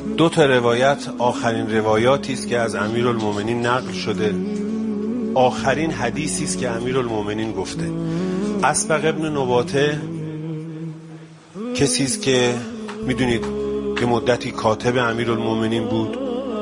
دو تا روایت آخرین روایاتی است که از امیرالمومنین نقل شده، آخرین حدیثی است که امیرالمومنین گفته. اسبق ابن نباته کسی است که میدونید که مدتی کاتب امیرالمومنین بود،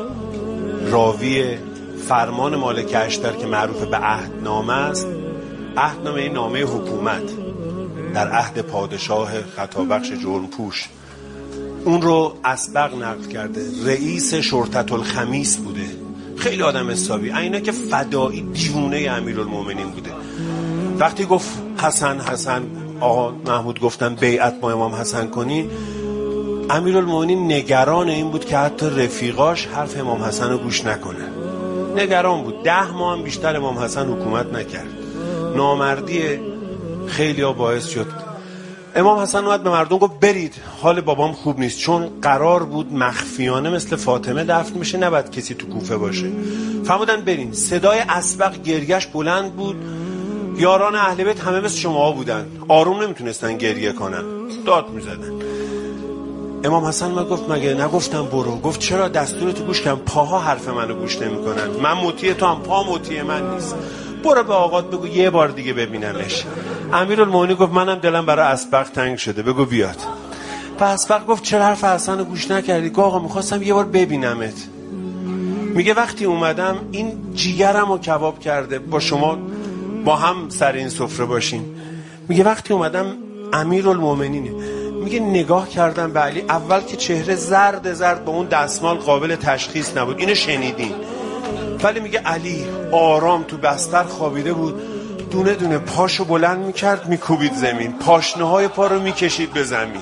راوی فرمان مالک اشتر که معروف به عهدنامه است. عهدنامه این نامه حکومت در عهد پادشاه خطابخش جرمپوش، اون رو اسبق نقل کرده. رئیس شرطة الخمیس بوده، خیلی آدم حسابی، اینا که فدایی دیوونه امیرالمومنین بوده. وقتی گفت حسن آقا محمود گفتن بیعت با امام حسن کنی، امیرالمومنین نگران این بود که حتی رفیقاش حرف امام حسن رو گوش نکنه. نگران بود. 10 ماه هم بیشتر امام حسن حکومت نکرد. نامردی خیلی ها باعث شد امام حسن اومد به مردم گفت برید، حال بابام خوب نیست، چون قرار بود مخفیانه مثل فاطمه دفن میشه، نباید کسی تو کوفه باشه. فرمودن برین. صدای اسبق گریهش بلند بود. یاران اهل بیت همه مثل شما بودن، آروم نمیتونستن گریه کنن، داد میزدن. امام حسن ما گفت مگه نگفتم برو؟ گفت چرا؟ دستورتو گوش کردم، پاها حرف منو گوش نمیکنن، من مطیع تو هم پا مطیع من نیست، برو به آقات بگو یه بار دیگه ببینمش. امیرالمومنین گفت منم دلم برای اسبق تنگ شده، بگو بیاد. پس اسبق گفت چرا حرف حسن رو گوش نکردی؟ گفت آقا میخواستم یه بار ببینمت. میگه وقتی اومدم این جیگرم رو کباب کرده، با شما با هم سر این سفره باشین. میگه وقتی اومدم امیرالمومنینه، میگه نگاه کردم به علی، اول که چهره زرد با اون دستمال قابل تشخیص نبود، اینو شنیدین، ولی میگه علی آرام تو بستر خوابیده بود، دونه دونه پاشو بلند میکرد میکوبید زمین، پاشنه های پا رو میکشید به زمین.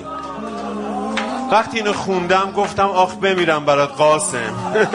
وقتی اینو خوندم گفتم آخ بمیرم برات قاسم.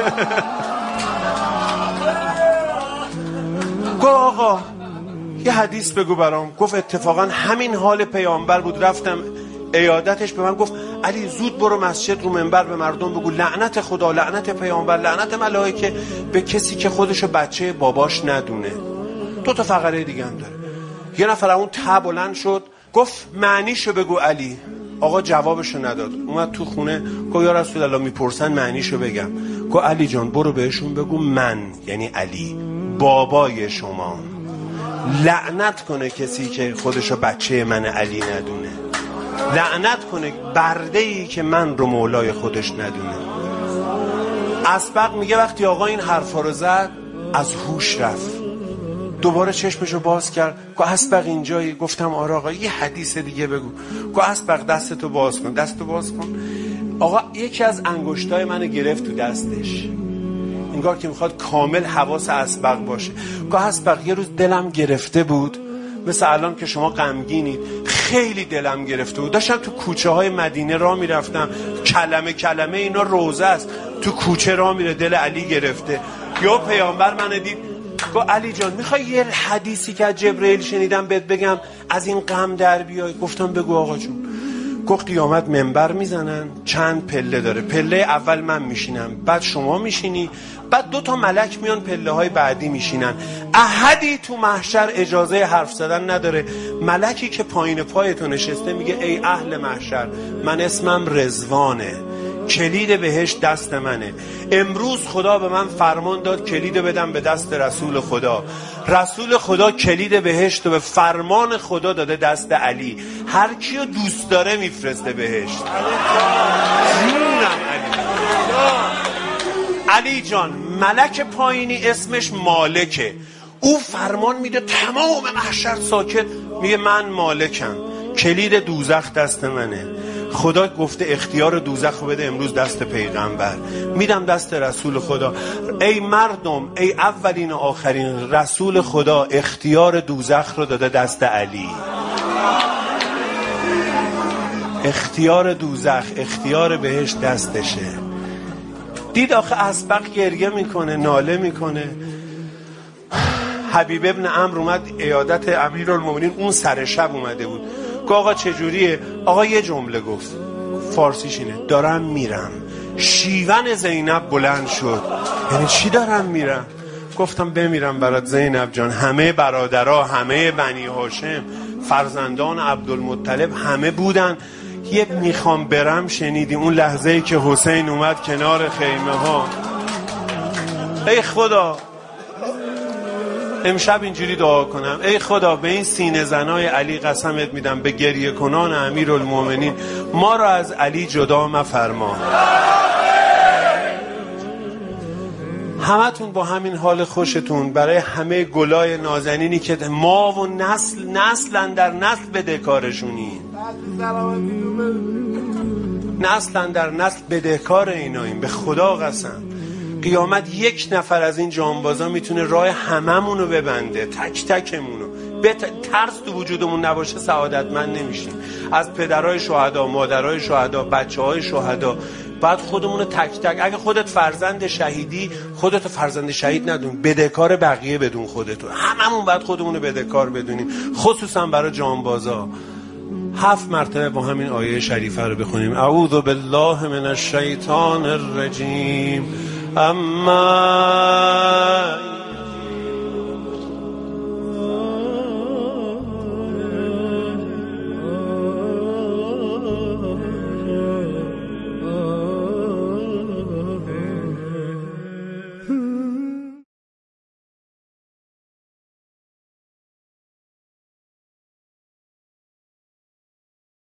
گفت آقا یه حدیث بگو برام. گفت اتفاقا همین حال پیامبر بود، رفتم عیادتش، به من گفت علی زود برو مسجد رو منبر به مردم بگو لعنت خدا، لعنت پیامبر، لعنت ملائکه به کسی که خودشو بچه باباش ندونه. 2 تا فقره دیگه هم داره. یه نفر اون بلند شد گفت معنیشو بگو علی. آقا جوابشو نداد. اومد تو خونه گفت یا رسول الله میپرسن معنیشو بگم. گفت علی جان برو بهشون بگو من یعنی علی بابای شما، لعنت کنه کسی که خودشو بچه من علی ندونه، لعنت کنه برده‌ای که من رو مولای خودش ندونه. اسبق میگه وقتی آقا این حرفا رو زد از هوش رفت، دوباره چشمشو باز کرد. گفت اسبق اینجایی؟ گفتم آره آقا یه حدیث دیگه بگو. گفت اسبق دستتو باز کن. دستتو باز کن. آقا یکی از انگشتای منو گرفت تو دستش، انگار که میخواد کامل حواس اسبق باشه. گفت اسبق یه روز دلم گرفته بود، مثل الان که شما غمگینید، خیلی دلم گرفته بود، داشتم تو کوچه های مدینه راه میرفتم، کلمه اینا روزه است، تو کوچه راه میره، دل علی گرفته. یا پیامبر منو دید گفت علی جان میخوای یه حدیثی که از جبرئیل شنیدم بهت بگم از این غم در بیای؟ گفتم بگو آقا جون. گفت قیامت منبر میزنن، چند پله داره، پله اول من میشینم، بعد شما میشینی، بعد 2 تا ملک میان پله های بعدی میشینن، احدی تو محشر اجازه حرف زدن نداره. ملکی که پایین پای تو نشسته میگه ای اهل محشر، من اسمم رضوانه، کلید بهشت دست منه، امروز خدا به من فرمان داد کلید بدم به دست رسول خدا، رسول خدا کلید بهشت رو به فرمان خدا داده دست علی، هر کیو دوست داره میفرسته بهشت. علی جان ملک پایینی اسمش مالکه، او فرمان میده تمام محشر ساکت، میگه من مالکم، کلید دوزخ دست منه، خدا گفته اختیار دوزخ رو بده امروز دست پیغمبر، میدم دست رسول خدا. ای مردم، ای اولین و آخرین، رسول خدا اختیار دوزخ رو داده دست علی، اختیار دوزخ، اختیار بهش دستشه. دید آخه اسبق گریه میکنه، ناله میکنه. حبیب ابن عمرو اومد عیادت امیرالمومنین، اون سر شب اومده بود. گفت آقا چجوریه؟ آقا یه جمله گفت، فارسیش اینه دارم میرم. شیون زینب بلند شد. یعنی چی دارم میرم؟ گفتم بمیرم برات زینب جان، همه برادرها، همه بنی هاشم، فرزندان عبدالمطلب همه بودن، یه میخوام برم شنیدیم، اون لحظه‌ای که حسین اومد کنار خیمه ها. ای خدا امشب اینجوری دعا کنم، ای خدا به این سینه زنای علی قسمت میدم، به گریه کنان امیرالمومنین، ما را از علی جدا مفرما. همتون با همین حال خوشتون برای همه گلای نازنینی که ما و نسل در نسل بدهکارشونیم، نسل در نسل بدهکار ایناییم. به خدا قسم قیامت یک نفر از این جانبازا میتونه راه هممونو ببنده، تک تکمونو. ترس تو وجودمون نباشه سعادتمند نمیشیم. از پدرای شهدا، مادرای شهدا، بچهای شهدا بعد خودمونو تک تک، اگه خودت فرزند شهیدی خودتو فرزند شهید ندون، بدهکار بقیه بدون خودتو. هممون باید خودمونو بدهکار بدونیم، خصوصا برای جانبازا. 7 مرتبه با همین آیه شریفه رو بخونیم. اعوذ بالله من الشیطان الرجیم. اما